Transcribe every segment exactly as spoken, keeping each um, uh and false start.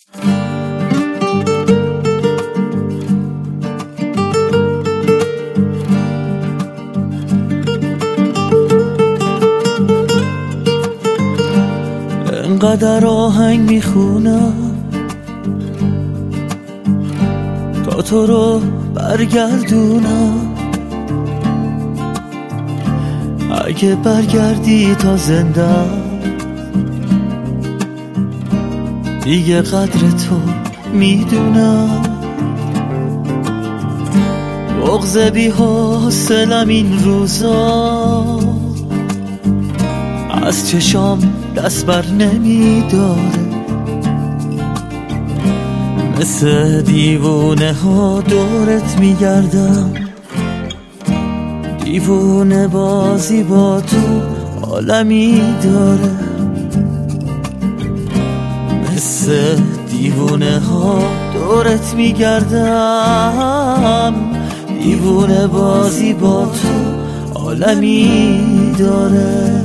انقدر آهنگ میخونم تا تو رو برگردونم، اگه برگردی تا زندم دیگه قدر تو میدونم. بغض بی حوصله‌ام این روزا از چشام دست بر نمیداره، مثل دیوونه ها دورت میگردم، دیوونه بازی با تو عالمی داره، مثل دیوونه ها دورت میگردم، دیوونه بازی با تو عالمی داره.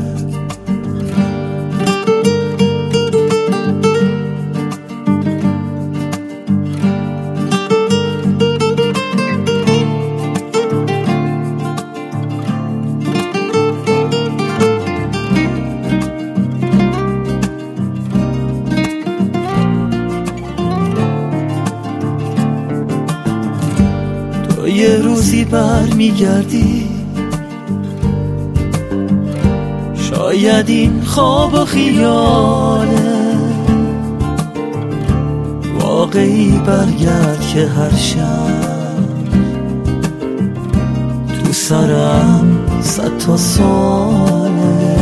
یه روزی بر میگردی، شاید این خواب و خیاله، واقعی برگرد که هر شب تو سرم صد تا ساله،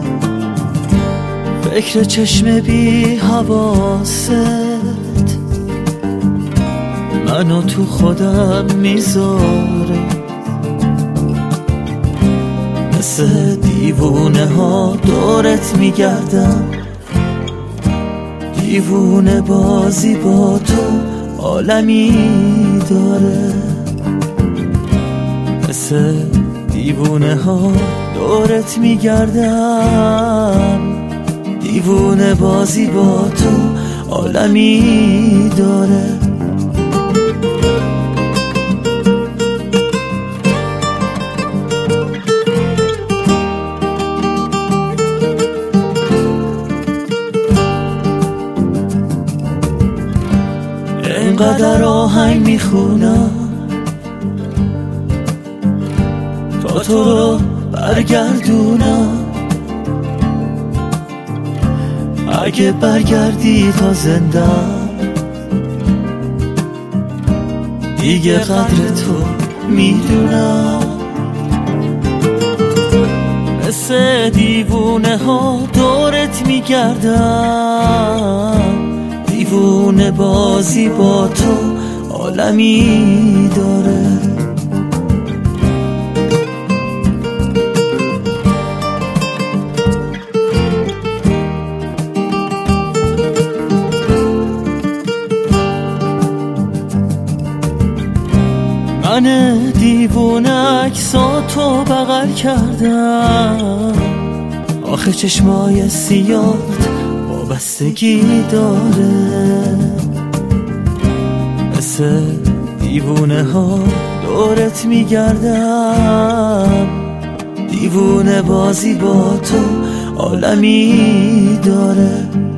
فکر چشم بی حواست منو تو خودم میذاره، مثل دیوونه ها دورت میگردم، دیوونه بازی با تو عالمی داره، مثل دیوونه ها دورت میگردم، دیوونه بازی با تو عالمی داره. انقدر آهنگ میخونم تا تو رو برگردونم، اگه برگردی تا زندم دیگه قدر تو میدونم، مثل دیوونه ها دورت میگردم، دیوونه بازی با تو عالمی داره. من دیوونه عکساتو بغل کردم، آخه چشمای سیاهت وابستگی داره، مثل دیوونه ها دورت میگردم، دیوونه بازی با تو عالمی داره.